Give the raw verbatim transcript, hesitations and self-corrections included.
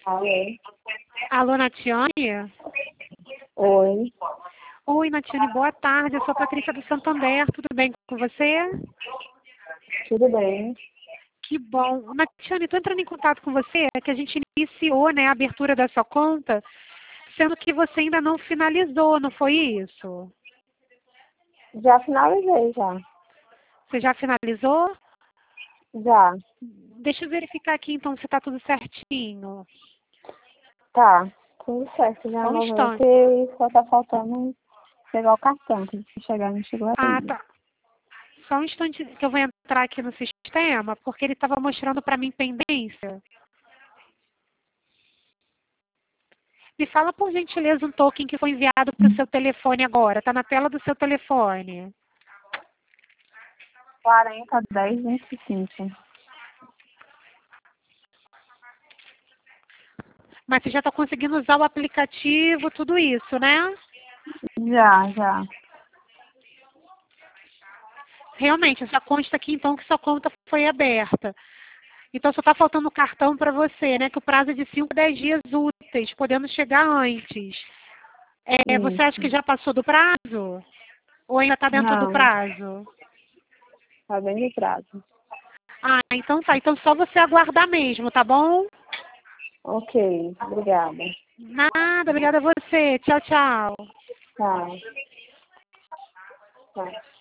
Alô? Alô, Natiane? Oi. Oi, Natiane, boa tarde. Eu sou a Patrícia do Santander. Tudo bem com você? Tudo bem? Que bom. Natiane, estou entrando em contato com você, é que a gente iniciou, né, a abertura da sua conta, sendo que você ainda não finalizou, não foi isso? Já finalizei, já. Você já finalizou? Já. Deixa eu verificar aqui, então, se está tudo certinho. Tá. Tudo certo. Já Só um instante. movimentei, só tá faltando pegar o cartão, que se chegar não chegou Ah, ainda. tá. Só um instante que eu vou entrar aqui no sistema, porque ele estava mostrando para mim pendência. Me fala, por gentileza, um token que foi enviado para o seu telefone agora. Está na tela do seu telefone. quarenta, dez, vinte e cinco. Mas você já está conseguindo usar o aplicativo, tudo isso, né? Já, já. Realmente, já consta aqui, então, que sua conta foi aberta. Então, só está faltando o cartão para você, né? Que o prazo é de cinco a dez dias úteis, podendo chegar antes. É, você acha que Isso. já passou do prazo? Ou ainda está dentro do Não, prazo? tá bem de prazo. Ah, então tá. Então, só você aguardar mesmo, tá bom? Ok, obrigada. Nada, obrigada a você. Tchau, tchau. Tá. Tá.